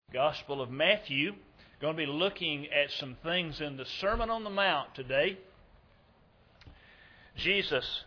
Gospel of Matthew. Going to be looking at some things in the Sermon on the Mount today. Jesus,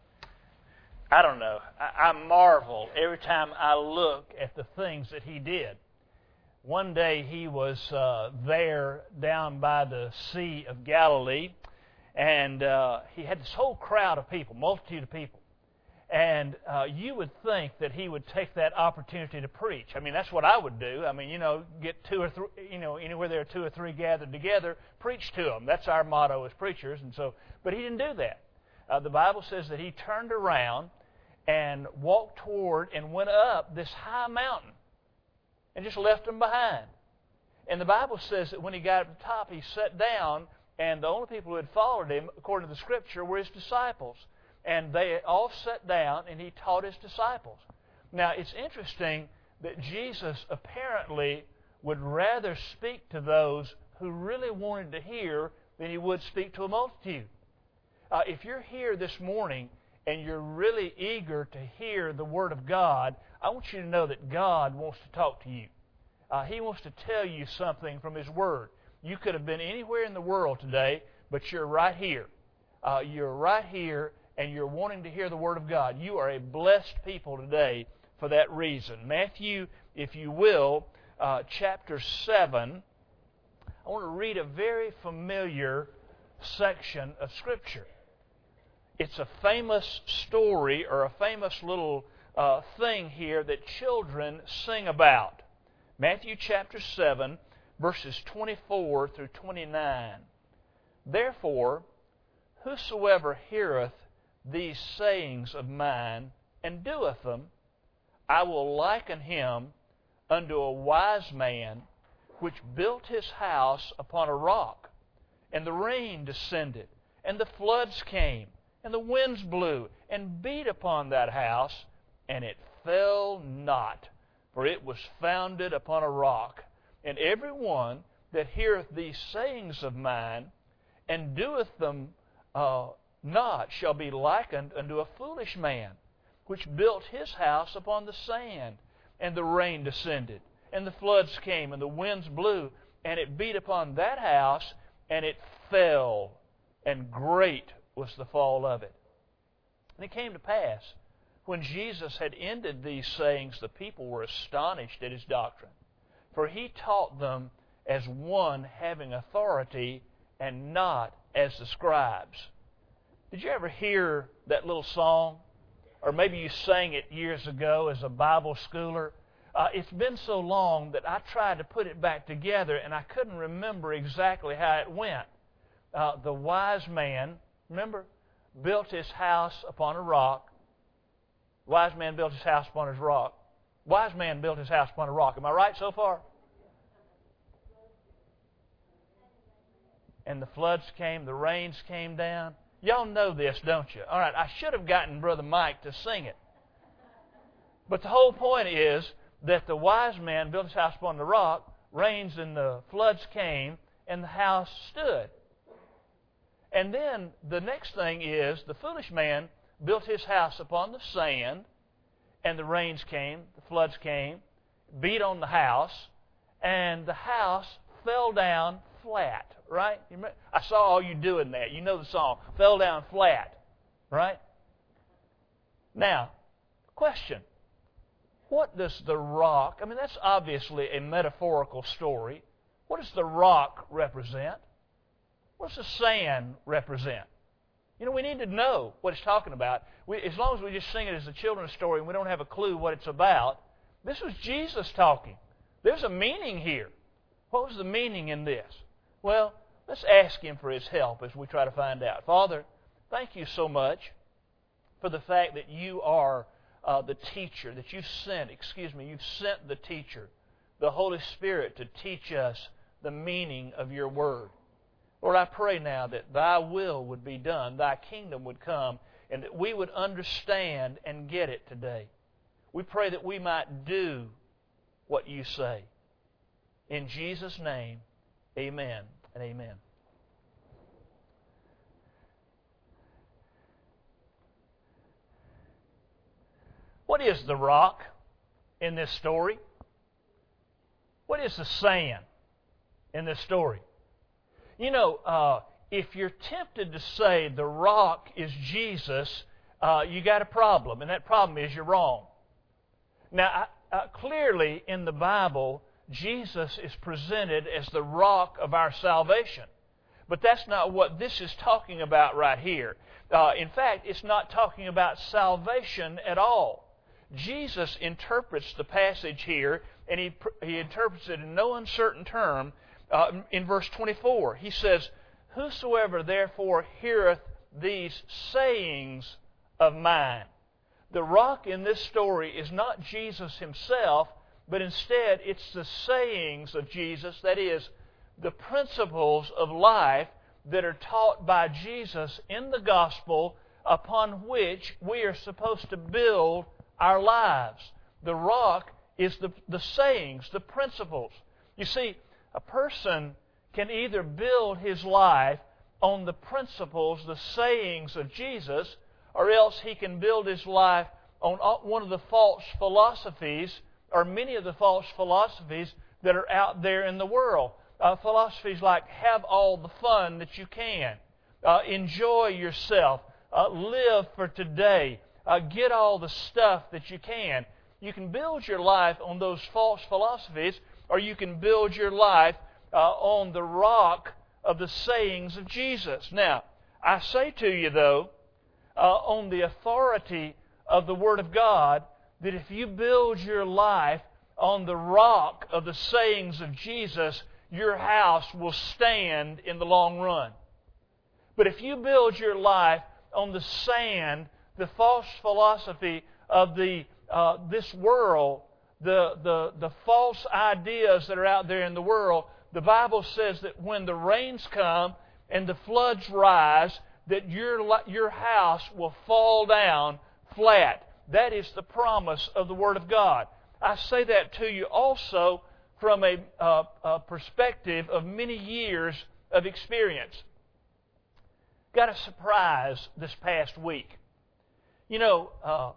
I don't know, I marvel every time I look at the things that He did. One day He was there down by the Sea of Galilee, and He had this whole crowd of people, multitude of people. And you would think that He would take that opportunity to preach. I mean, that's what I would do. I mean, get two or three, anywhere there are two or three gathered together, preach to them. That's our motto as preachers. And so, but He didn't do that. The Bible says that He turned around and walked toward and went up this high mountain and just left them behind. And the Bible says that when He got up to the top, He sat down, and the only people who had followed Him, according to the Scripture, were His disciples. And they all sat down, and He taught His disciples. Now, it's interesting that Jesus apparently would rather speak to those who really wanted to hear than He would speak to a multitude. If you're here this morning and you're really eager to hear the Word of God, I want you to know that God wants to talk to you. He wants to tell you something from His Word. You could have been anywhere in the world today, but you're right here. You're right here, and you're wanting to hear the Word of God. You are a blessed people today for that reason. Matthew, if you will, chapter 7, I want to read a very familiar section of Scripture. It's a famous story or a famous little thing here that children sing about. Matthew chapter 7, verses 24 through 29. Therefore, whosoever heareth these sayings of mine, and doeth them, I will liken him unto a wise man, which built his house upon a rock. And the rain descended, and the floods came, and the winds blew, and beat upon that house, and it fell not, for it was founded upon a rock. And every one that heareth these sayings of mine, and doeth them not, shall be likened unto a foolish man, which built his house upon the sand. And the rain descended, and the floods came, and the winds blew, and it beat upon that house, and it fell, and great was the fall of it. And it came to pass, when Jesus had ended these sayings, the people were astonished at His doctrine, for He taught them as one having authority, and not as the scribes. Did you ever hear that little song? Or maybe you sang it years ago as a Bible schooler. It's been so long that I tried to put it back together, and I couldn't remember exactly how it went. The wise man, remember, built his house upon a rock. Wise man built his house upon his rock. Wise man built his house upon a rock. Am I right so far? And the floods came, the rains came down. Y'all know this, don't you? All right, I should have gotten Brother Mike to sing it. But the whole point is that the wise man built his house upon the rock, rains and the floods came, and the house stood. And then the next thing is the foolish man built his house upon the sand, and the rains came, the floods came, beat on the house, and the house fell down flat, right? I saw all you doing that. You know the song. Fell down flat, right? Now, question. What does the rock, I mean, that's obviously a metaphorical story. What does the rock represent? What does the sand represent? We need to know what it's talking about. As long as we just sing it as a children's story and we don't have a clue what it's about, this was Jesus talking. There's a meaning here. What was the meaning in this? Well, let's ask Him for His help as we try to find out. Father, thank You so much for the fact that You are the teacher, that You've sent the teacher, the Holy Spirit, to teach us the meaning of Your Word. Lord, I pray now that Thy will would be done, Thy kingdom would come, and that we would understand and get it today. We pray that we might do what You say. In Jesus' name, amen and amen. What is the rock in this story? What is the saying in this story? You know, if you're tempted to say the rock is Jesus, you got a problem, and that problem is you're wrong. Now, clearly in the Bible, Jesus is presented as the rock of our salvation. But that's not what this is talking about right here. In fact, it's not talking about salvation at all. Jesus interprets the passage here, and he interprets it in no uncertain term. In verse 24, he says, "Whosoever therefore heareth these sayings of mine." The rock in this story is not Jesus himself, but instead it's the sayings of Jesus, that is, the principles of life that are taught by Jesus in the gospel upon which we are supposed to build our lives. The rock is the sayings, the principles. You see, a person can either build his life on the principles, the sayings of Jesus, or else he can build his life on one of the false philosophies, or many of the false philosophies that are out there in the world. Philosophies like have all the fun that you can, enjoy yourself, live for today, get all the stuff that you can. You can build your life on those false philosophies, or you can build your life on the rock of the sayings of Jesus. Now, I say to you, though, on the authority of the Word of God, that if you build your life on the rock of the sayings of Jesus, your house will stand in the long run. But if you build your life on the sand, the false philosophy of this world, the false ideas that are out there in the world, the Bible says that when the rains come and the floods rise, that your house will fall down flat. That is the promise of the Word of God. I say that to you also from a perspective of many years of experience. Got a surprise this past week. You know,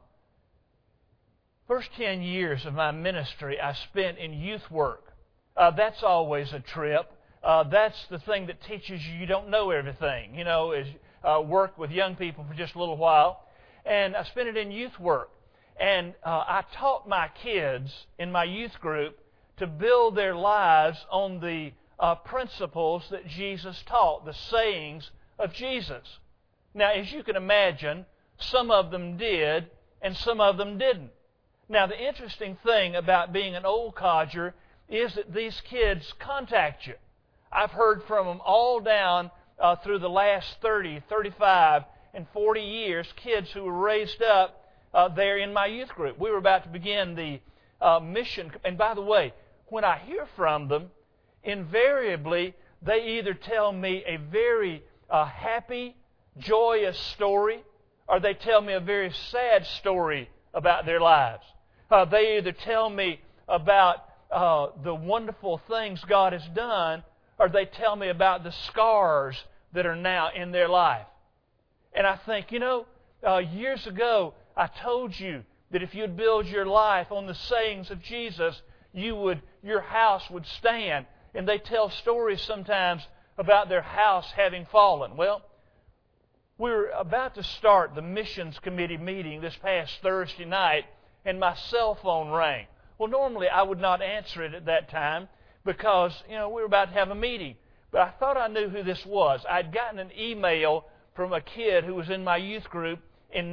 first 10 years of my ministry I spent in youth work. That's always a trip. That's the thing that teaches you don't know everything. You know, is work with young people for just a little while. And I spent it in youth work. And I taught my kids in my youth group to build their lives on the principles that Jesus taught, the sayings of Jesus. Now, as you can imagine, some of them did and some of them didn't. Now, the interesting thing about being an old codger is that these kids contact you. I've heard from them all down through the last 30, 35, and 40 years, kids who were raised up there in my youth group. We were about to begin the mission. And by the way, when I hear from them, invariably they either tell me a very happy, joyous story, or they tell me a very sad story about their lives. They either tell me about the wonderful things God has done, or they tell me about the scars that are now in their life. And I think, you know, years ago I told you that if you'd build your life on the sayings of Jesus, your house would stand. And they tell stories sometimes about their house having fallen. Well, we were about to start the missions committee meeting this past Thursday night, and my cell phone rang. Well, normally I would not answer it at that time because, you know, we were about to have a meeting. But I thought I knew who this was. I'd gotten an email from a kid who was in my youth group in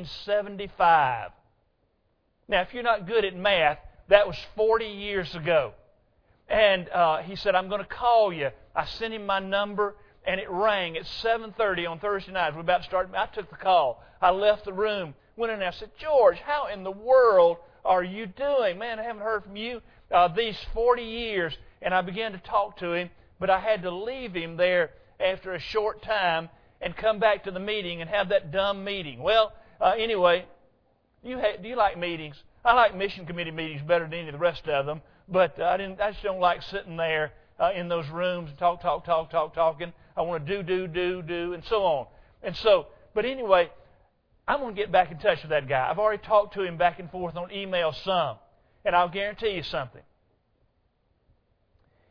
1975. Now, if you're not good at math, that was 40 years ago. And he said, "I'm going to call you." I sent him my number, and it rang at 7:30 on Thursday night. We were about to start. I took the call. I left the room, went in there. I said, "George, how in the world are you doing? Man, I haven't heard from you these 40 years." And I began to talk to him, but I had to leave him there after a short time and come back to the meeting and have that dumb meeting. Well, anyway, do you like meetings? I like mission committee meetings better than any of the rest of them, but I just don't like sitting there in those rooms and talking. I want to do, and so on. And so, but anyway, I'm going to get back in touch with that guy. I've already talked to him back and forth on email some, and I'll guarantee you something.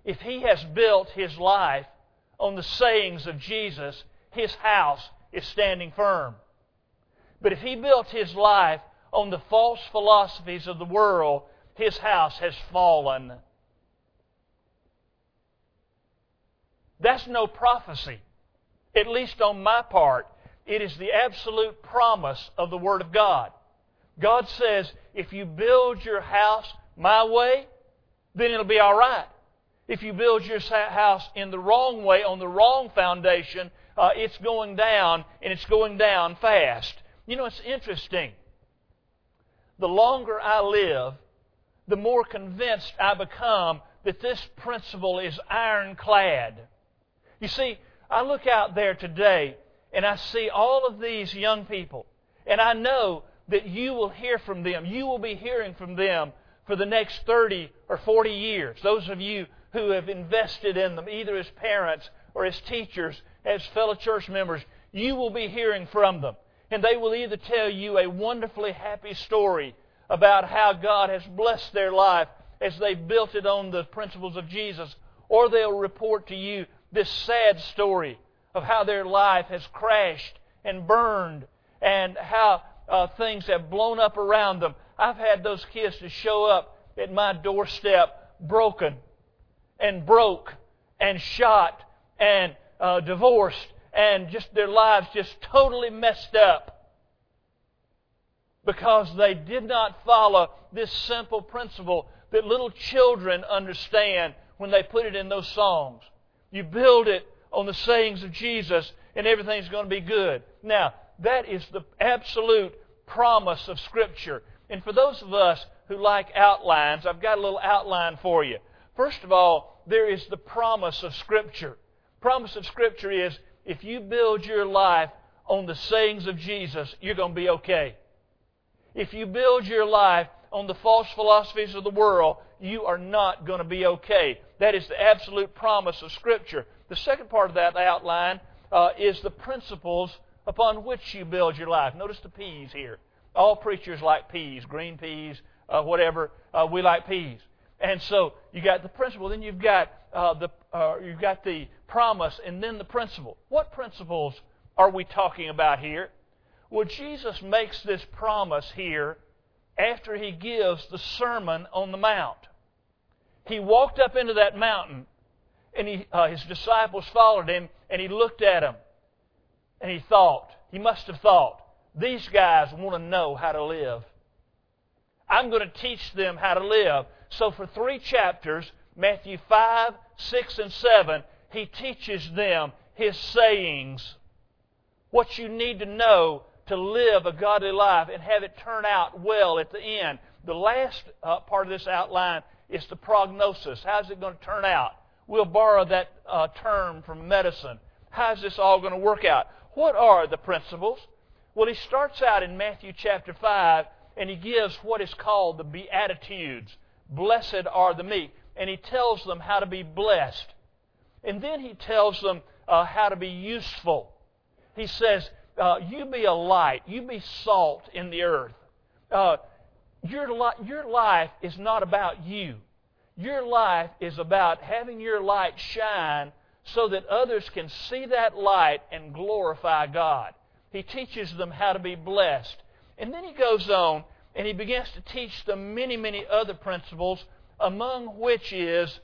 If he has built his life on the sayings of Jesus, his house is standing firm. But if he built his life on the false philosophies of the world, his house has fallen. That's no prophecy, at least on my part. It is the absolute promise of the Word of God. God says, if you build your house my way, then it'll be all right. If you build your house in the wrong way, on the wrong foundation, it's going down, and it's going down fast. You know, it's interesting. The longer I live, the more convinced I become that this principle is ironclad. You see, I look out there today, and I see all of these young people, and I know that you will hear from them. You will be hearing from them for the next 30 or 40 years. Those of you who have invested in them, either as parents or as teachers, as fellow church members, you will be hearing from them. And they will either tell you a wonderfully happy story about how God has blessed their life as they built it on the principles of Jesus, or they'll report to you this sad story of how their life has crashed and burned and how things have blown up around them. I've had those kids to show up at my doorstep broken and broke and shot and divorced and just their lives just totally messed up because they did not follow this simple principle that little children understand when they put it in those songs. You build it on the sayings of Jesus and everything's going to be good. Now, that is the absolute promise of Scripture. And for those of us who like outlines, I've got a little outline for you. First of all, there is the promise of Scripture. Promise of Scripture is if you build your life on the sayings of Jesus, you're going to be okay. If you build your life on the false philosophies of the world, you are not going to be okay. That is the absolute promise of Scripture. The second part of that outline is the principles upon which you build your life. Notice the peas here. All preachers like peas, green peas, whatever. We like peas. And so you got the principle, then you've got the promise, and then the principle. What principles are we talking about here? Well, Jesus makes this promise here after He gives the Sermon on the Mount. He walked up into that mountain, and His disciples followed Him, and He looked at them, and He must have thought, these guys want to know how to live. I'm going to teach them how to live. So for 3 chapters, Matthew 5, 6, and 7, He teaches them His sayings. What you need to know to live a godly life and have it turn out well at the end. The last part of this outline is the prognosis. How's it going to turn out? We'll borrow that term from medicine. How's this all going to work out? What are the principles? Well, He starts out in Matthew chapter 5, and He gives what is called the Beatitudes. Blessed are the meek. And He tells them how to be blessed. And then He tells them how to be useful. He says, you be a light. You be salt in the earth. Your life is not about you. Your life is about having your light shine so that others can see that light and glorify God. He teaches them how to be blessed. And then He goes on and He begins to teach them many, many other principles, among which is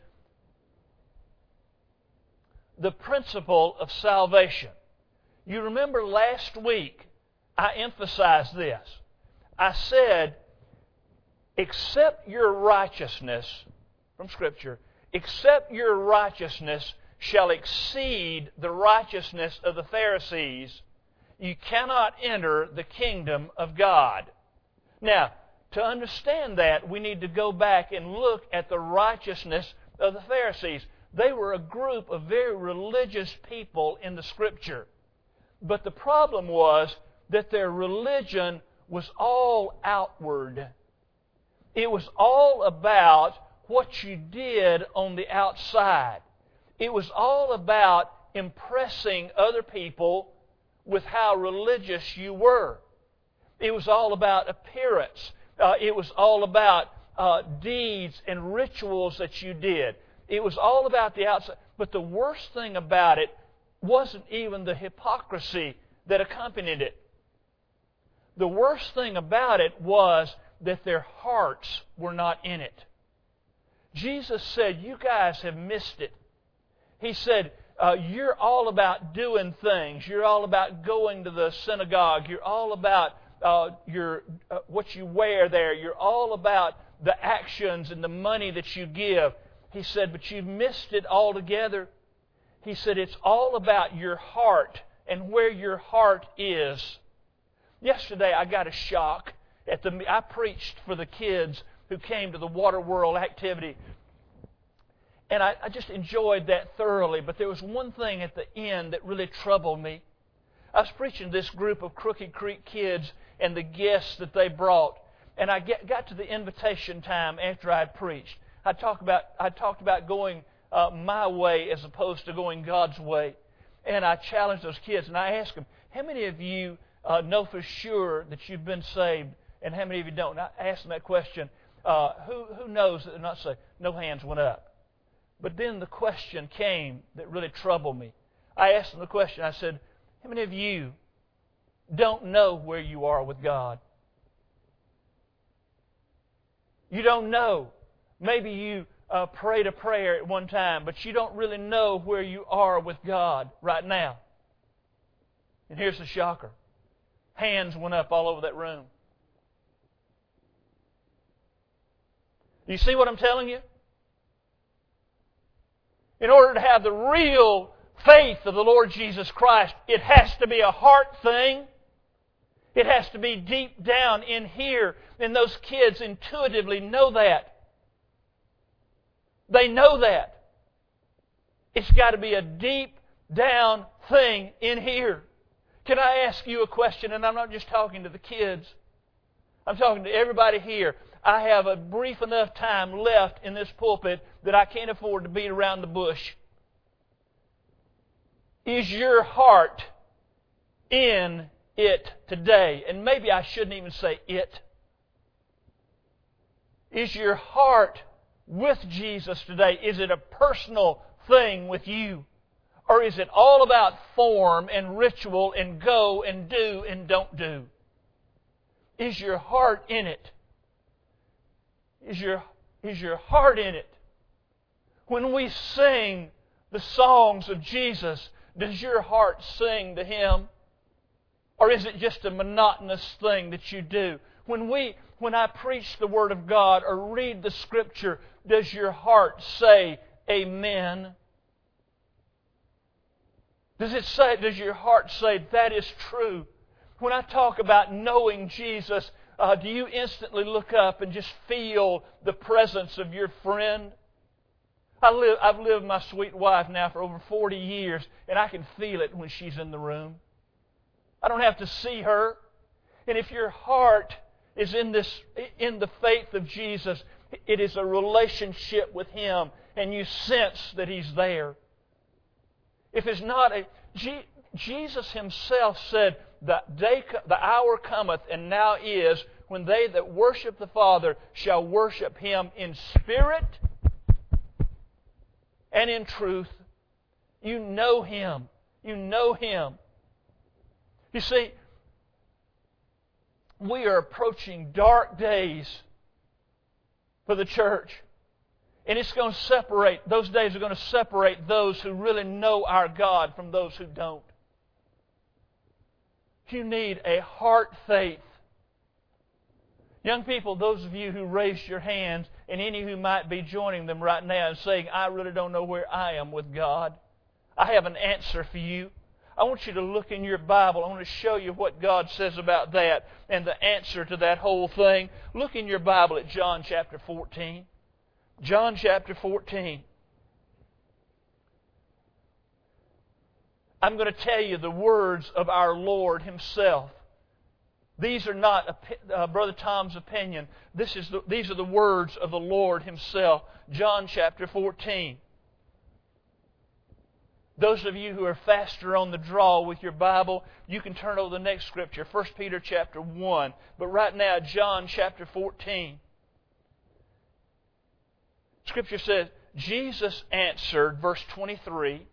the principle of salvation. You remember last week I emphasized this. I said, except your righteousness, from Scripture, except your righteousness shall exceed the righteousness of the Pharisees, you cannot enter the kingdom of God. Now, to understand that, we need to go back and look at the righteousness of the Pharisees. They were a group of very religious people in the Scripture. But the problem was that their religion was all outward. It was all about what you did on the outside. It was all about impressing other people with how religious you were. It was all about appearance. It was all about deeds and rituals that you did. It was all about the outside. But the worst thing about it wasn't even the hypocrisy that accompanied it. The worst thing about it was that their hearts were not in it. Jesus said, you guys have missed it. He said, you're all about doing things. You're all about going to the synagogue. You're all about what you wear there. You're all about the actions and the money that you give. He said, but you've missed it altogether. He said, it's all about your heart and where your heart is. Yesterday I got a shock. I preached for the kids who came to the Water World activity. And I just enjoyed that thoroughly. But there was one thing at the end that really troubled me. I was preaching to this group of Crooked Creek kids and the guests that they brought. And I got to the invitation time after I had preached. I talked about going my way as opposed to going God's way. And I challenged those kids. And I asked them, how many of you know for sure that you've been saved? And how many of you don't? And I asked them that question. Who knows that they're not saved? No hands went up. But then the question came that really troubled me. I asked them the question. I said, how many of you don't know where you are with God? You don't know. Maybe you prayed a prayer at one time, but you don't really know where you are with God right now. And here's the shocker. Hands went up all over that room. Do you see what I'm telling you? In order to have the real faith of the Lord Jesus Christ, it has to be a heart thing. It has to be deep down in here. And those kids intuitively know that. They know that. It's got to be a deep down thing in here. Can I ask you a question? And I'm not just talking to the kids. I'm talking to everybody here. I have a brief enough time left in this pulpit that I can't afford to beat around the bush. Is your heart in it today? And maybe I shouldn't even say it. Is your heart with Jesus today? Is it a personal thing with you? Or is it all about form and ritual and go and do and don't do? Is your heart in it? Is your heart in it? When we sing the songs of Jesus, does your heart sing to Him? Or is it just a monotonous thing that you do? When I preach the Word of God or read the Scripture, does your heart say Amen? Does your heart say that is true? When I talk about knowing Jesus, do you instantly look up and just feel the presence of your friend? I've lived with my sweet wife now for over 40 years, and I can feel it when she's in the room. I don't have to see her. And if your heart is in the faith of Jesus, it is a relationship with Him, and you sense that He's there. If it's not Jesus Himself said, the hour cometh, and now is, when they that worship the Father shall worship Him in spirit and in truth. You know Him. You know Him. You see, we are approaching dark days for the church. And it's going to separate, those days are going to separate those who really know our God from those who don't. You need a heart faith. Young people, those of you who raised your hands, and any who might be joining them right now and saying, I really don't know where I am with God, I have an answer for you. I want you to look in your Bible. I want to show you what God says about that and the answer to that whole thing. Look in your Bible at John chapter 14. John chapter 14. I'm going to tell you the words of our Lord Himself. These are not Brother Tom's opinion. These are the words of the Lord Himself. John chapter 14. Those of you who are faster on the draw with your Bible, you can turn over the next scripture, 1 Peter chapter 1. But right now, John chapter 14. Scripture says, Jesus answered, verse 23,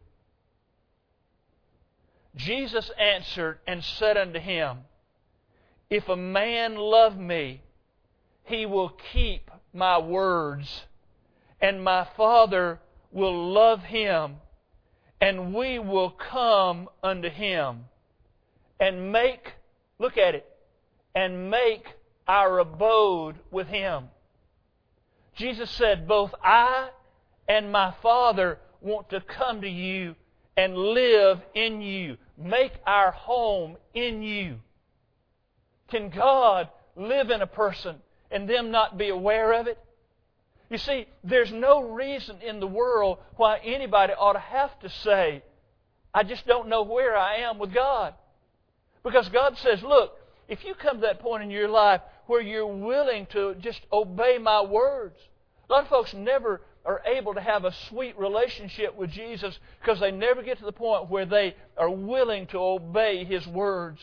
Jesus answered and said unto him, If a man love me, he will keep my words, and my Father will love him, and we will come unto him, and make, look at it, and make our abode with him. Jesus said, both I and my Father want to come to you and live in you, make our home in you. Can God live in a person and them not be aware of it? You see, there's no reason in the world why anybody ought to have to say, I just don't know where I am with God. Because God says, look, if you come to that point in your life where you're willing to just obey my words. A lot of folks never are able to have a sweet relationship with Jesus because they never get to the point where they are willing to obey His words.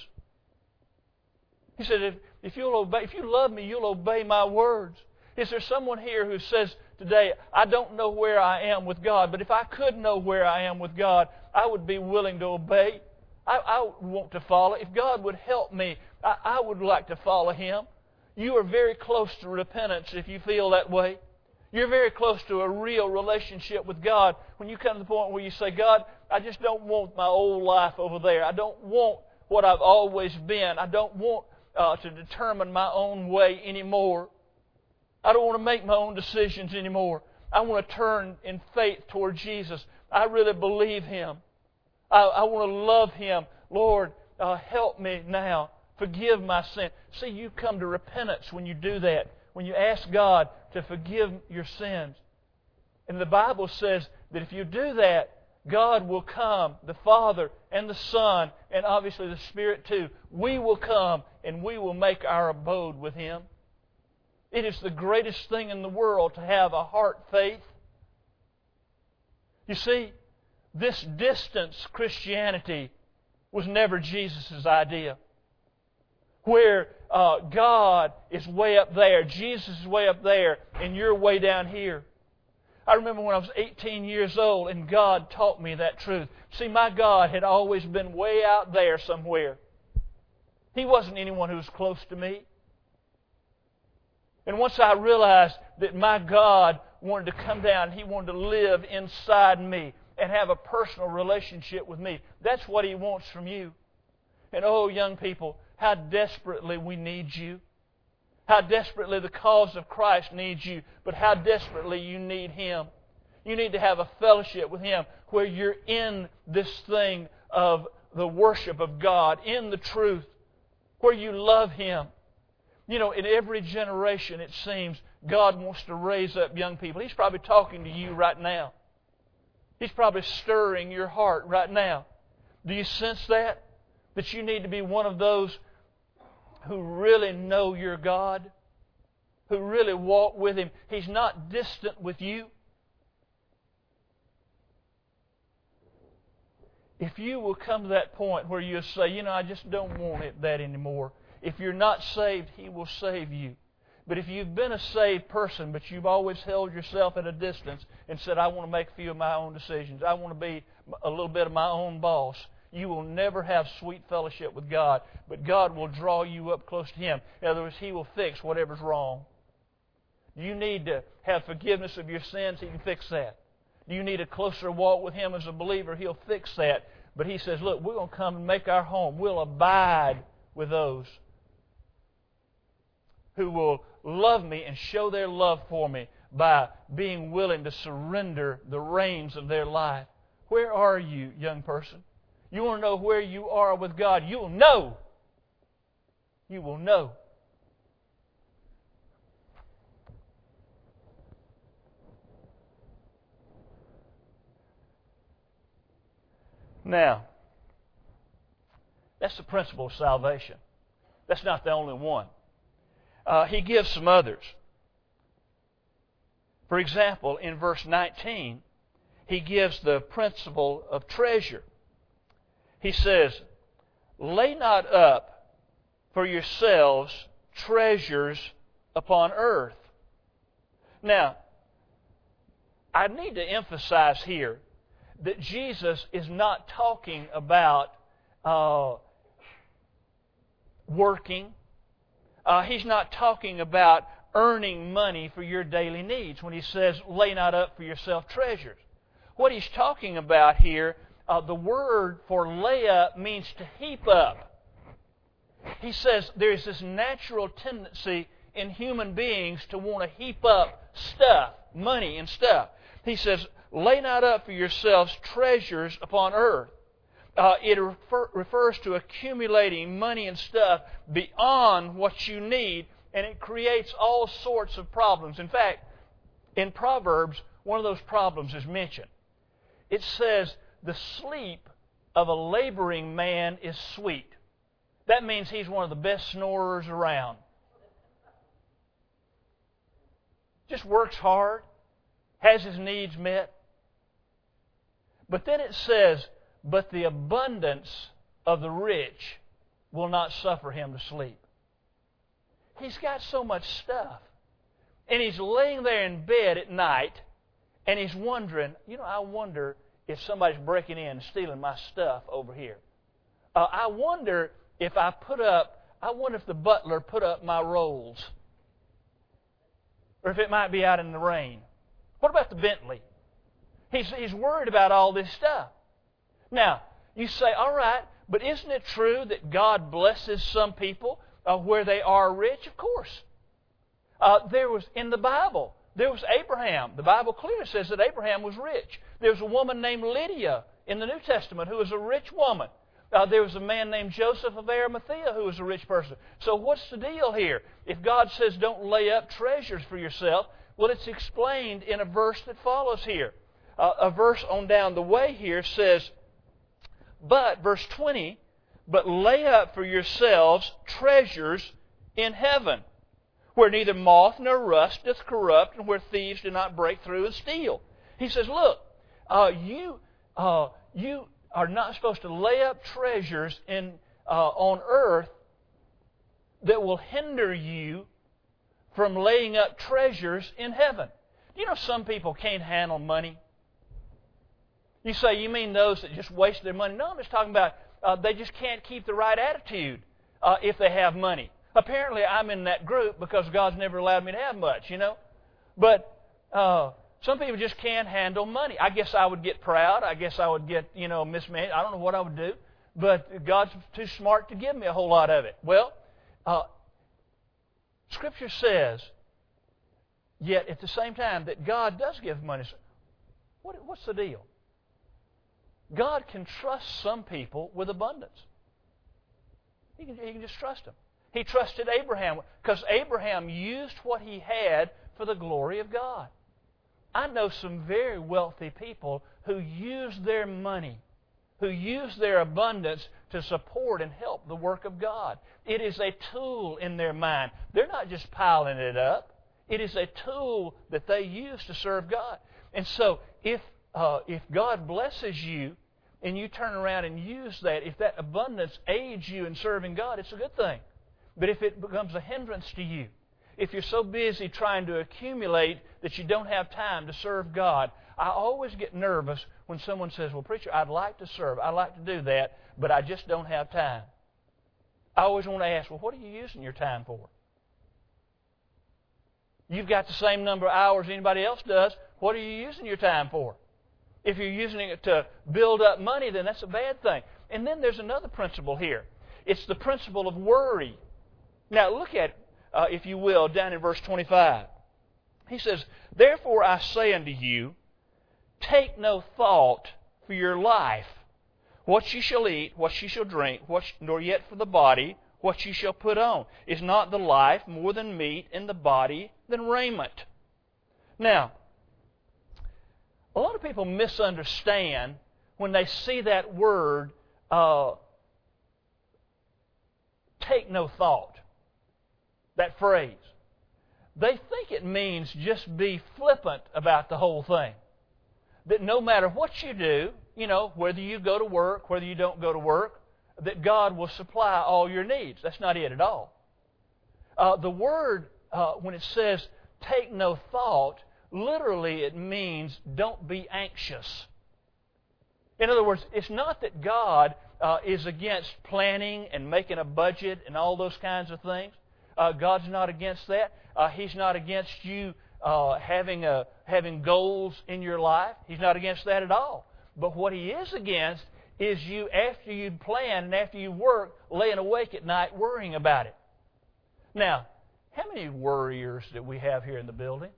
He said, if you love me, you'll obey my words. Is there someone here who says today, I don't know where I am with God, but if I could know where I am with God, I would be willing to obey. I want to follow. If God would help me, I would like to follow Him. You are very close to repentance if you feel that way. You're very close to a real relationship with God when you come to the point where you say, God, I just don't want my old life over there. I don't want what I've always been. I don't want to determine my own way anymore. I don't want to make my own decisions anymore. I want to turn in faith toward Jesus. I really believe Him. I want to love Him. Lord, help me now. Forgive my sin. See, you come to repentance when you do that. When you ask God to forgive your sins. And the Bible says that if you do that, God will come, the Father and the Son, and obviously the Spirit too. We will come and we will make our abode with Him. It is the greatest thing in the world to have a heart faith. You see, this distance Christianity was never Jesus' idea. Where God is way up there, Jesus is way up there, and you're way down here. I remember when I was 18 years old and God taught me that truth. See, my God had always been way out there somewhere. He wasn't anyone who was close to me. And once I realized that my God wanted to come down, He wanted to live inside me and have a personal relationship with me. That's what He wants from you. And oh, young people, how desperately we need you. How desperately the cause of Christ needs you, but how desperately you need Him. You need to have a fellowship with Him where you're in this thing of the worship of God, in the truth, where you love Him. You know, in every generation, it seems, God wants to raise up young people. He's probably talking to you right now. He's probably stirring your heart right now. Do you sense that? That you need to be one of those who really know your God, who really walk with Him. He's not distant with you. If you will come to that point where you say, I just don't want that anymore. If you're not saved, He will save you. But if you've been a saved person, but you've always held yourself at a distance and said, I want to make a few of my own decisions, I want to be a little bit of my own boss, you will never have sweet fellowship with God, but God will draw you up close to Him. In other words, He will fix whatever's wrong. Do you need to have forgiveness of your sins? He can fix that. Do you need a closer walk with Him as a believer? He'll fix that. But He says, look, we're going to come and make our home. We'll abide with those who will love me and show their love for me by being willing to surrender the reins of their life. Where are you, young person? You want to know where you are with God? You will know. You will know. Now, that's the principle of salvation. That's not the only one. He gives some others. For example, in verse 19, He gives the principle of treasure. He says, lay not up for yourselves treasures upon earth. Now, I need to emphasize here that Jesus is not talking about working. He's not talking about earning money for your daily needs when He says, lay not up for yourself treasures. What He's talking about here, the word for lay up means to heap up. He says there's this natural tendency in human beings to want to heap up stuff, money and stuff. He says, lay not up for yourselves treasures upon earth. It refers to accumulating money and stuff beyond what you need, and it creates all sorts of problems. In fact, in Proverbs, one of those problems is mentioned. It says, the sleep of a laboring man is sweet. That means he's one of the best snorers around. Just works hard, has his needs met. But then it says, but the abundance of the rich will not suffer him to sleep. He's got so much stuff. And he's laying there in bed at night, and he's wondering, I wonder if somebody's breaking in and stealing my stuff over here. I wonder if the butler put up my rolls. Or if it might be out in the rain. What about the Bentley? He's worried about all this stuff. Now, you say, all right, but isn't it true that God blesses some people where they are rich? Of course. There was, in the Bible, there was Abraham. The Bible clearly says that Abraham was rich. There was a woman named Lydia in the New Testament who was a rich woman. There was a man named Joseph of Arimathea who was a rich person. So what's the deal here? If God says don't lay up treasures for yourself, well, it's explained in a verse that follows here. A verse on down the way here says, but, verse 20, but lay up for yourselves treasures in heaven, where neither moth nor rust doth corrupt, and where thieves do not break through and steal. He says, look, you are not supposed to lay up treasures on earth that will hinder you from laying up treasures in heaven. Do you know some people can't handle money? You say, you mean those that just waste their money? No, I'm just talking about they just can't keep the right attitude if they have money. Apparently, I'm in that group because God's never allowed me to have much, But some people just can't handle money. I guess I would get proud. I guess I would get, mismanaged. I don't know what I would do. But God's too smart to give me a whole lot of it. Well, Scripture says, yet at the same time, that God does give money. What's the deal? God can trust some people with abundance. He can just trust them. He trusted Abraham because Abraham used what he had for the glory of God. I know some very wealthy people who use their money, who use their abundance to support and help the work of God. It is a tool in their mind. They're not just piling it up. It is a tool that they use to serve God. And so if God blesses you and you turn around and use that, if that abundance aids you in serving God, it's a good thing. But if it becomes a hindrance to you, if you're so busy trying to accumulate that you don't have time to serve God, I always get nervous when someone says, well, preacher, I'd like to serve, I'd like to do that, but I just don't have time. I always want to ask, well, what are you using your time for? You've got the same number of hours anybody else does. What are you using your time for? If you're using it to build up money, then that's a bad thing. And then there's another principle here. It's the principle of worry. Now look at, if you will, down in verse 25. He says, therefore I say unto you, take no thought for your life, what ye shall eat, what ye shall drink, nor yet for the body, what ye shall put on. Is not the life more than meat, and the body than raiment? Now, a lot of people misunderstand when they see that word, take no thought, that phrase. They think it means just be flippant about the whole thing. That no matter what you do, whether you go to work, whether you don't go to work, that God will supply all your needs. That's not it at all. The word, when it says take no thought, literally it means don't be anxious. In other words, it's not that God is against planning and making a budget and all those kinds of things. God's not against that. He's not against you having goals in your life. He's not against that at all. But what He is against is you, after you plan and after you work, laying awake at night worrying about it. Now, how many worriers do we have here in the building?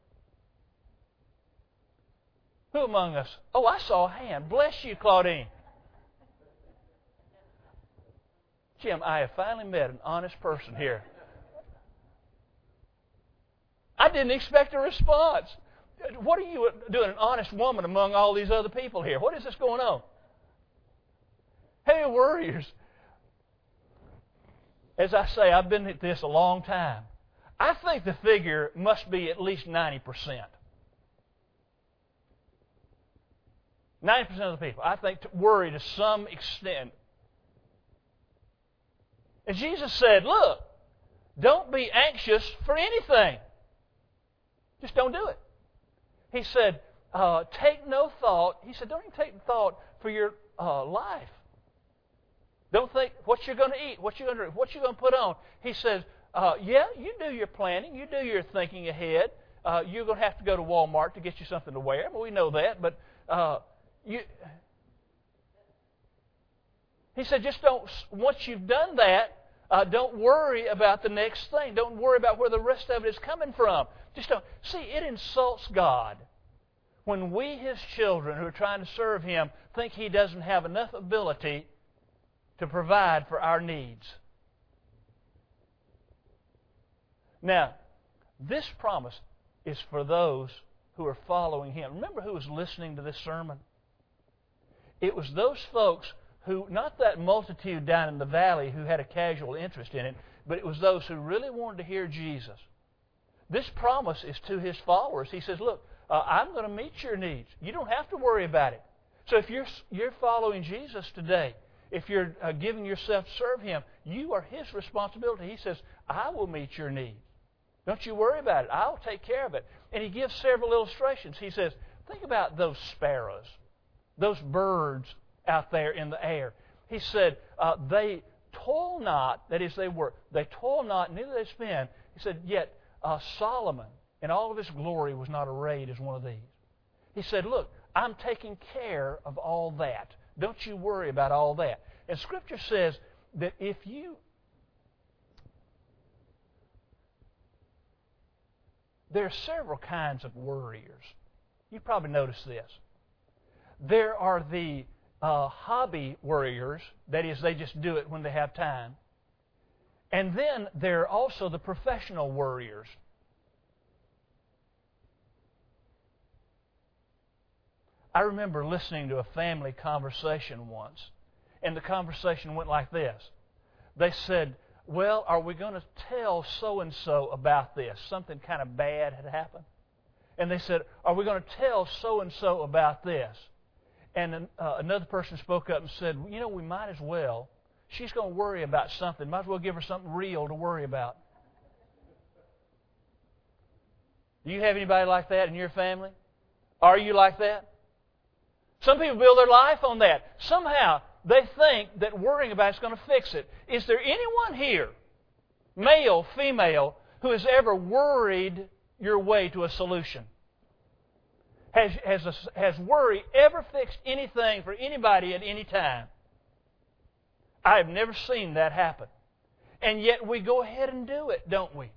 Who among us? Oh, I saw a hand. Bless you, Claudine. Jim, I have finally met an honest person here. I didn't expect a response. What are you doing, an honest woman among all these other people here? What is this going on? Hey, worriers. As I say, I've been at this a long time. I think the figure must be at least 90%. 90% of the people, I think, worry to some extent. And Jesus said, look, don't be anxious for anything. Just don't do it. He said, take no thought. He said, don't even take thought for your life. Don't think what you're going to eat, what you're going to drink, what you're going to put on. He says, yeah, you do your planning, you do your thinking ahead. You're going to have to go to Walmart to get you something to wear. Well, we know that, but he said, just don't, once you've done that, don't worry about the next thing. Don't worry about where the rest of it is coming from. Just don't. See, it insults God when we, His children who are trying to serve Him, think He doesn't have enough ability to provide for our needs. Now, this promise is for those who are following Him. Remember who was listening to this sermon? It was those folks who, not that multitude down in the valley who had a casual interest in it, but it was those who really wanted to hear Jesus. This promise is to His followers. He says, look, I'm going to meet your needs. You don't have to worry about it. So if you're following Jesus today, if you're giving yourself to serve Him, you are His responsibility. He says, I will meet your needs. Don't you worry about it. I'll take care of it. And He gives several illustrations. He says, think about those sparrows, those birds out there in the air. He said, they toil not, that is, they toil not, neither they spin. He said, yet Solomon, in all of his glory, was not arrayed as one of these. He said, look, I'm taking care of all that. Don't you worry about all that. And Scripture says that there are several kinds of worriers. You probably noticed this. There are the hobby worriers, that is, they just do it when they have time. And then there are also the professional worriers. I remember listening to a family conversation once, and the conversation went like this. They said, well, are we going to tell so-and-so about this? Something kind of bad had happened. And they said, are we going to tell so-and-so about this? And another person spoke up and said, you know, we might as well. She's going to worry about something. Might as well give her something real to worry about. Do you have anybody like that in your family? Are you like that? Some people build their life on that. Somehow they think that worrying about it's going to fix it. Is there anyone here, male, female, who has ever worried your way to a solution? Has worry ever fixed anything for anybody at any time? I have never seen that happen. And yet we go ahead and do it, don't we?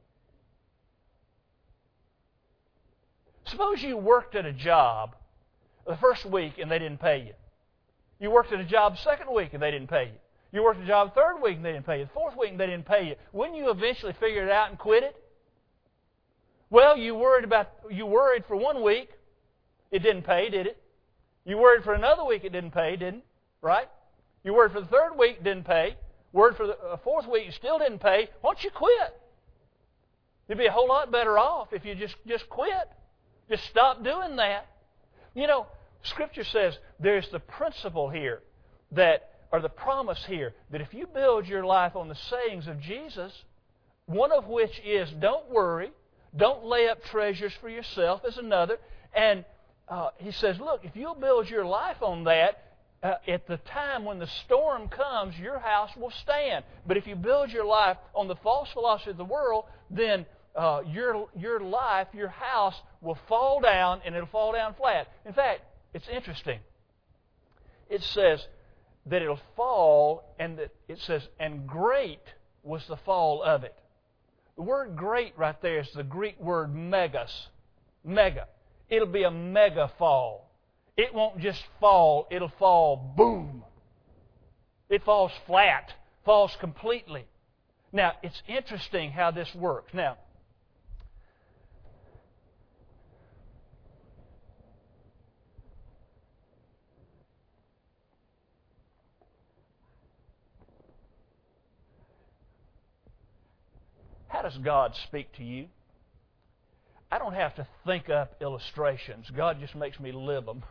Suppose you worked at a job the first week and they didn't pay you. You worked at a job the second week and they didn't pay you. You worked at a job the third week and they didn't pay you. The fourth week and they didn't pay you. Wouldn't you eventually figure it out and quit it? Well, you worried for 1 week. It didn't pay, did it? You worried for another week, it didn't pay, didn't it? Right? You worried for the third week, it didn't pay. Worried for the fourth week, it still didn't pay. Why don't you quit? You'd be a whole lot better off if you just quit. Just stop doing that. You know, Scripture says there's the principle here or the promise here, that if you build your life on the sayings of Jesus, one of which is don't worry, Don't lay up treasures for yourself is another. And he says, look, if you'll build your life on that, at the time when the storm comes, your house will stand. But if you build your life on the false philosophy of the world, then your life, your house, will fall down, and it'll fall down flat. In fact, it's interesting. It says that it'll fall, and that it says, and great was the fall of it. The word great right there is the Greek word megas. Mega. It'll be a mega fall. It won't just fall, it'll fall boom. It falls flat, falls completely. Now, it's interesting how this works. Now, how does God speak to you? I don't have to think up illustrations. God just makes me live them.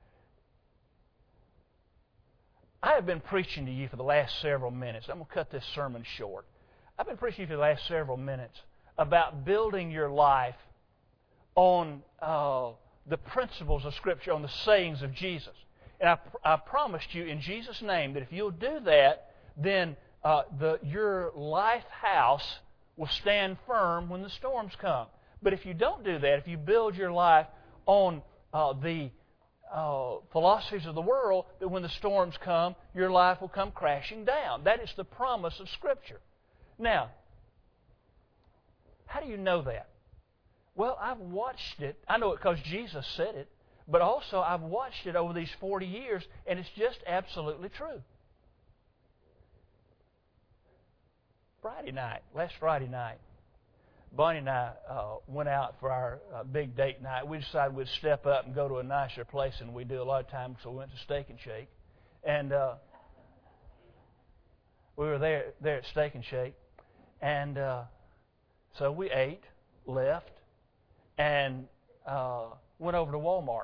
I have been preaching to you for the last several minutes. I'm going to cut this sermon short. I've been preaching to you for the last several minutes about building your life on the principles of Scripture, on the sayings of Jesus. And I promised you in Jesus' name that if you'll do that, then your life house will stand firm when the storms come. But if you don't do that, if you build your life on the philosophies of the world, that when the storms come, your life will come crashing down. That is the promise of Scripture. Now, how do you know that? Well, I've watched it. I know it because Jesus said it, but also I've watched it over these 40 years, and it's just absolutely true. Last Friday night, Bonnie and I went out for our big date night. We decided we'd step up and go to a nicer place than we do a lot of times, so we went to Steak and Shake. And we were there at Steak and Shake. And so we ate, left, and went over to Walmart.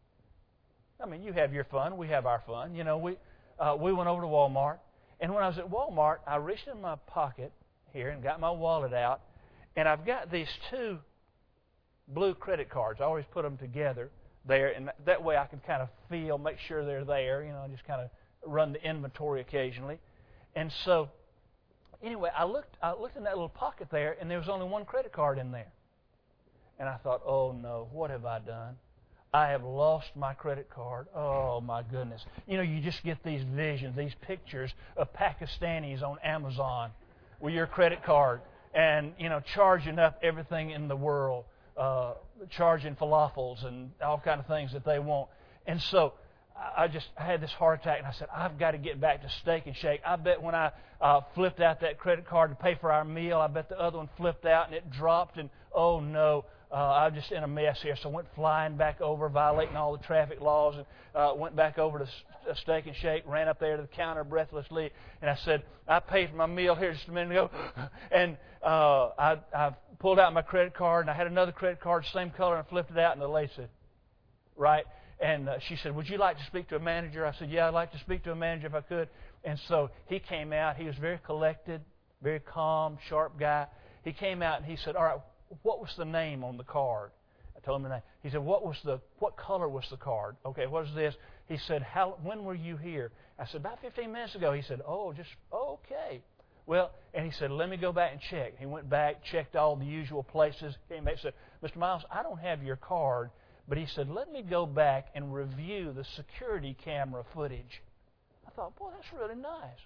I mean, you have your fun, we have our fun. You know, we went over to Walmart. And when I was at Walmart, I reached in my pocket here and got my wallet out. And I've got these two blue credit cards. I always put them together there, and that way I can kind of make sure they're there. You know, I just kind of run the inventory occasionally. And so, anyway, I looked in that little pocket there, and there was only one credit card in there. And I thought, oh no, what have I done? I have lost my credit card. Oh my goodness. You know, you just get these visions, these pictures of Pakistanis on Amazon with your credit card. And, you know, charging up everything in the world, charging falafels and all kind of things that they want. And so I had this heart attack, and I said, I've got to get back to Steak and Shake. I bet when I flipped out that credit card to pay for our meal, I bet the other one flipped out and it dropped, and oh no, I'm just in a mess here. So I went flying back over, violating all the traffic laws, and went back over to Steak and Shake, ran up there to the counter breathlessly, and I said, I paid for my meal here just a minute ago. And I pulled out my credit card, and I had another credit card, same color, and I flipped it out, and the lady said, right? And she said, would you like to speak to a manager? I said, yeah, I'd like to speak to a manager if I could. And so he came out. He was very collected, very calm, sharp guy. He came out, and he said, all right, what was the name on the card? I told him the name. He said, what color was the card? Okay, what is this? He said, when were you here? I said, about 15 minutes ago. He said, okay. Well, and he said, let me go back and check. He went back, checked all the usual places, came back and said, Mr. Miles, I don't have your card. But he said, let me go back and review the security camera footage. I thought, boy, that's really nice.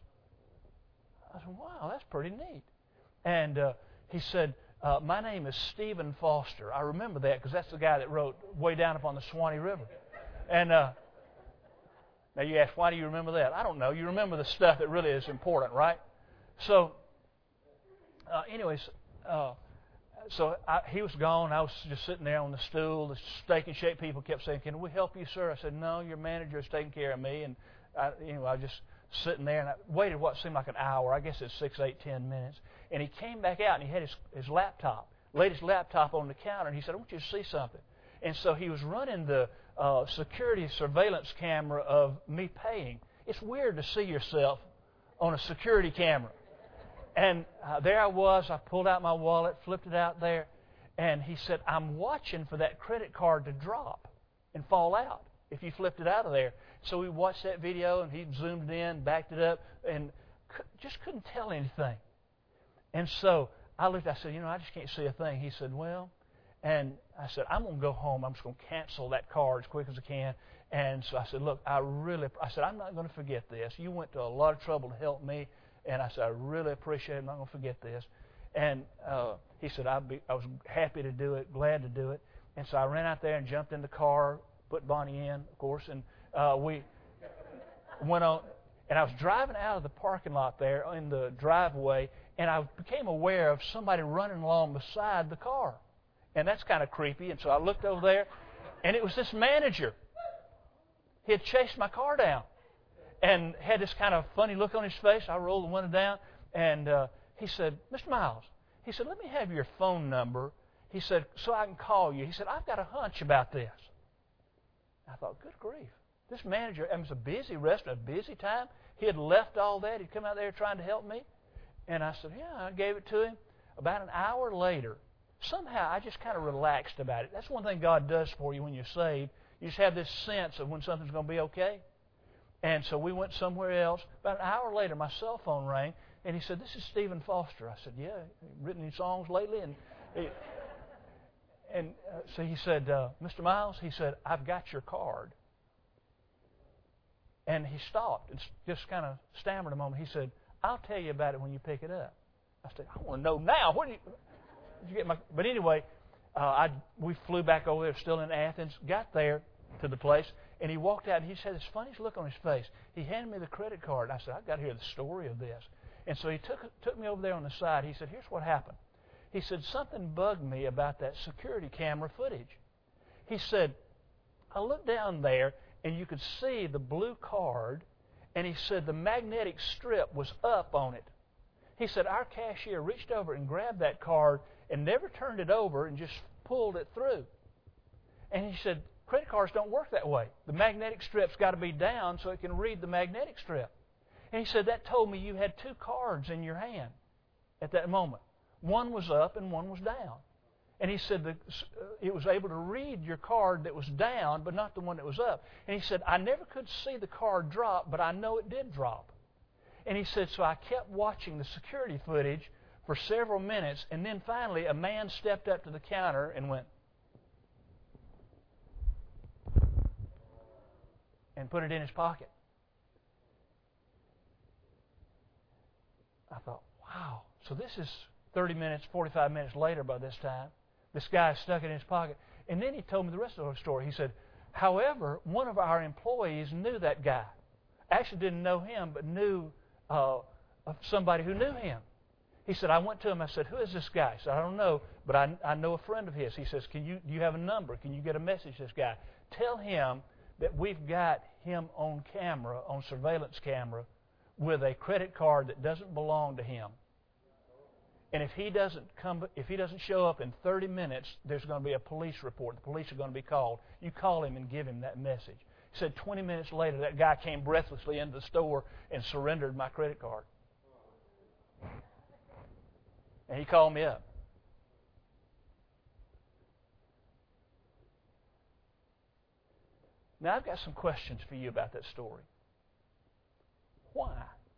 I said, wow, that's pretty neat. And he said, my name is Stephen Foster. I remember that because that's the guy that wrote Way Down Upon the Swanee River. And now you ask, why do you remember that? I don't know. You remember the stuff that really is important, right? So, he was gone. I was just sitting there on the stool. The Steak and Shake people kept saying, can we help you, sir? I said, no, your manager is taking care of me. And I was just sitting there, and I waited what seemed like an hour. I guess it's 6, 8, 10 minutes. And he came back out, and he had his laptop, laid his laptop on the counter, and he said, I want you to see something. And so he was running the security surveillance camera of me paying. It's weird to see yourself on a security camera. And there I was. I pulled out my wallet, flipped it out there, And he said, I'm watching for that credit card to drop and fall out if you flipped it out of there. So we watched that video, and he zoomed it in, backed it up, and just couldn't tell anything. And so I looked, I said, I just can't see a thing. He said, well, and I said, I'm going to go home. I'm just going to cancel that card as quick as I can. And so I said, look, I said, I'm not going to forget this. You went to a lot of trouble to help me. And I said, I really appreciate it. I'm not going to forget this. And he said, I was happy to do it, glad to do it. And so I ran out there and jumped in the car, put Bonnie in, of course, and we went on. And I was driving out of the parking lot there in the driveway, and I became aware of somebody running along beside the car. And that's kind of creepy. And so I looked over there, and it was this manager. He had chased my car down and had this kind of funny look on his face. I rolled the window down, and he said, Mr. Miles, he said, let me have your phone number. He said, so I can call you. He said, I've got a hunch about this. I thought, good grief. This manager, it was a busy restaurant, a busy time. He had left all that. He'd come out there trying to help me. And I said, yeah, I gave it to him. About an hour later, somehow I just kind of relaxed about it. That's one thing God does for you when you're saved. You just have this sense of when something's going to be okay. And so we went somewhere else. About an hour later, my cell phone rang, and he said, this is Stephen Foster. I said, yeah, written any songs lately? So he said, Mr. Miles, he said, I've got your card. And he stopped and just kind of stammered a moment. He said, I'll tell you about it when you pick it up. I said, I want to know now. Did you get my? But anyway, we flew back over there, still in Athens, got there to the place, and he walked out, and he had this funniest look on his face. He handed me the credit card. I said, I've got to hear the story of this. And so he took me over there on the side. He said, here's what happened. He said, something bugged me about that security camera footage. He said, I looked down there, and you could see the blue card, and he said the magnetic strip was up on it. He said our cashier reached over and grabbed that card and never turned it over and just pulled it through. And he said, credit cards don't work that way. The magnetic strip's got to be down so it can read the magnetic strip. And he said, that told me you had two cards in your hand at that moment. One was up and one was down. And he said it was able to read your card that was down, but not the one that was up. And he said, I never could see the card drop, but I know it did drop. And he said, so I kept watching the security footage for several minutes, and then finally a man stepped up to the counter and went, and put it in his pocket. I thought, wow. So this is 30 minutes, 45 minutes later by this time. This guy stuck it in his pocket. And then he told me the rest of the story. He said, however, one of our employees knew that guy. Actually didn't know him, but knew of somebody who knew him. He said, I went to him. I said, who is this guy? He said, I don't know, but I know a friend of his. He says, do you have a number? Can you get a message to this guy? Tell him that we've got him on camera, on surveillance camera, with a credit card that doesn't belong to him. And if he doesn't show up in 30 minutes, there's going to be a police report. The police are going to be called. You call him and give him that message. He said 20 minutes later, that guy came breathlessly into the store and surrendered my credit card. And he called me up. Now, I've got some questions for you about that story. Why?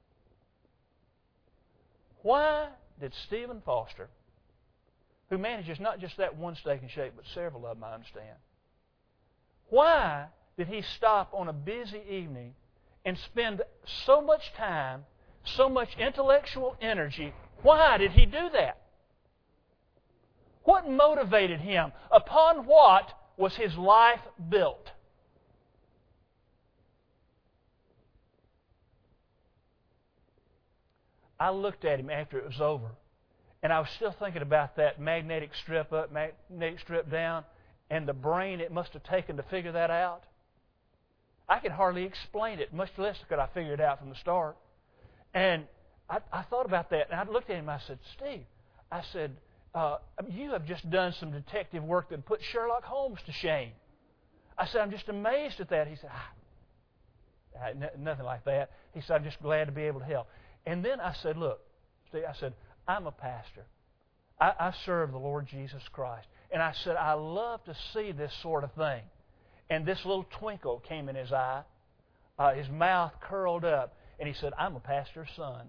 Why did Stephen Foster, who manages not just that one Steak and Shake, but several of them, I understand, why did he stop on a busy evening and spend so much time, so much intellectual energy? Why did he do that? What motivated him? Upon what was his life built? I looked at him after it was over, and I was still thinking about that magnetic strip up, magnetic strip down, and the brain it must have taken to figure that out. I could hardly explain it, much less could I figure it out from the start. And I thought about that, and I looked at him and I said, Steve, I said, you have just done some detective work that put Sherlock Holmes to shame. I said, I'm just amazed at that. He said, nothing like that. He said, I'm just glad to be able to help. And then I said, look, Steve, I said, I'm a pastor. I serve the Lord Jesus Christ. And I said, I love to see this sort of thing. And this little twinkle came in his eye. His mouth curled up. And he said, I'm a pastor's son.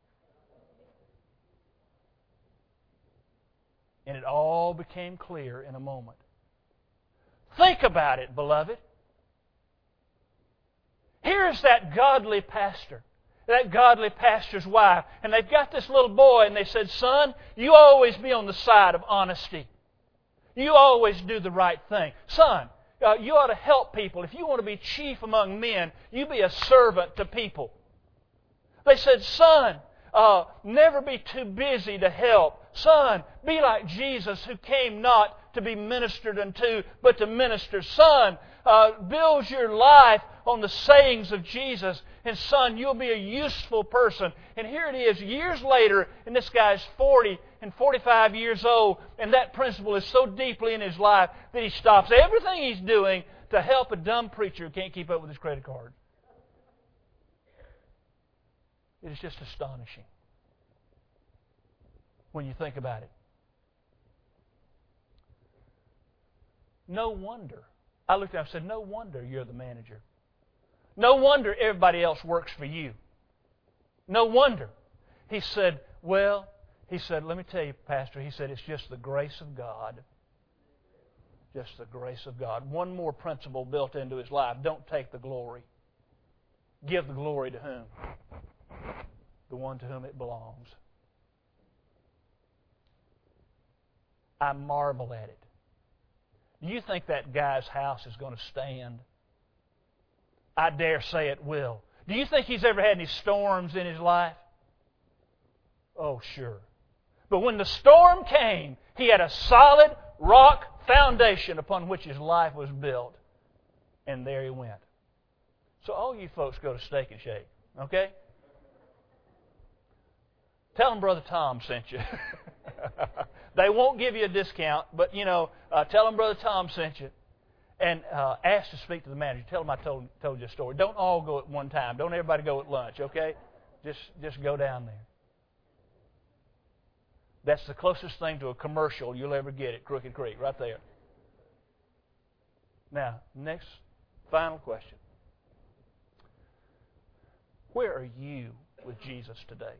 And it all became clear in a moment. Think about it, beloved. Here's that godly pastor, that godly pastor's wife, and they've got this little boy, and they said, son, you always be on the side of honesty. You always do the right thing. Son, you ought to help people. If you want to be chief among men, you be a servant to people. They said, son, never be too busy to help. Son, be like Jesus, who came not to be ministered unto, but to minister. Son, build your life on the sayings of Jesus. And son, you'll be a useful person. And here it is, years later, and this guy's 40 and 45 years old, and that principle is so deeply in his life that he stops everything he's doing to help a dumb preacher who can't keep up with his credit card. It is just astonishing when you think about it. No wonder. I looked at him and said, no wonder you're the manager. No wonder everybody else works for you. No wonder. He said, well, let me tell you, Pastor, he said, it's just the grace of God. Just the grace of God. One more principle built into his life. Don't take the glory. Give the glory to whom? The one to whom it belongs. I marvel at it. Do you think that guy's house is going to stand? I dare say it will. Do you think he's ever had any storms in his life? Oh, sure. But when the storm came, he had a solid rock foundation upon which his life was built. And there he went. So all you folks go to Steak and Shake, okay? Tell them Brother Tom sent you. They won't give you a discount, but, tell them Brother Tom sent you. And ask to speak to the manager. Tell them I told you a story. Don't all go at one time. Don't everybody go at lunch, okay? Just go down there. That's the closest thing to a commercial you'll ever get at Crooked Creek, right there. Now, next, final question. Where are you with Jesus today?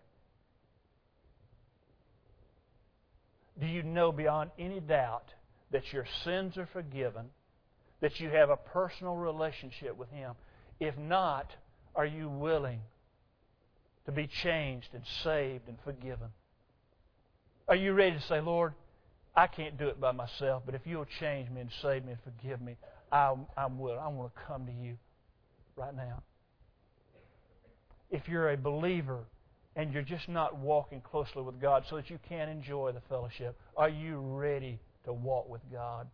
Do you know beyond any doubt that your sins are forgiven, that you have a personal relationship with Him? If not, are you willing to be changed and saved and forgiven? Are you ready to say, Lord, I can't do it by myself, but if you'll change me and save me and forgive me, I'm willing. I want to come to you right now. If you're a believer and you're just not walking closely with God so that you can enjoy the fellowship, are you ready to walk with God?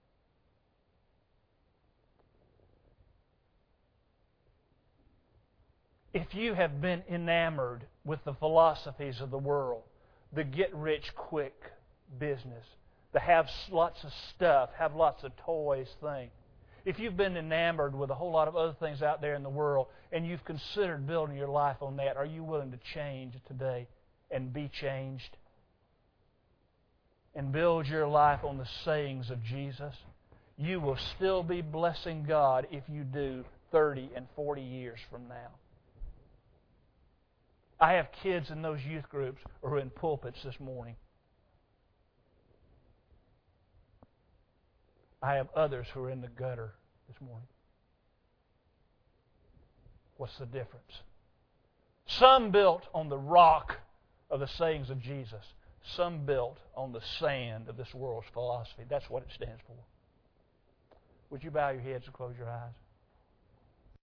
If you have been enamored with the philosophies of the world, the get-rich-quick business, the have lots of stuff, have lots of toys thing, if you've been enamored with a whole lot of other things out there in the world and you've considered building your life on that, are you willing to change today and be changed? And build your life on the sayings of Jesus? You will still be blessing God if you do 30 and 40 years from now. I have kids in those youth groups who are in pulpits this morning. I have others who are in the gutter this morning. What's the difference? Some built on the rock of the sayings of Jesus. Some built on the sand of this world's philosophy. That's what it stands for. Would you bow your heads and close your eyes?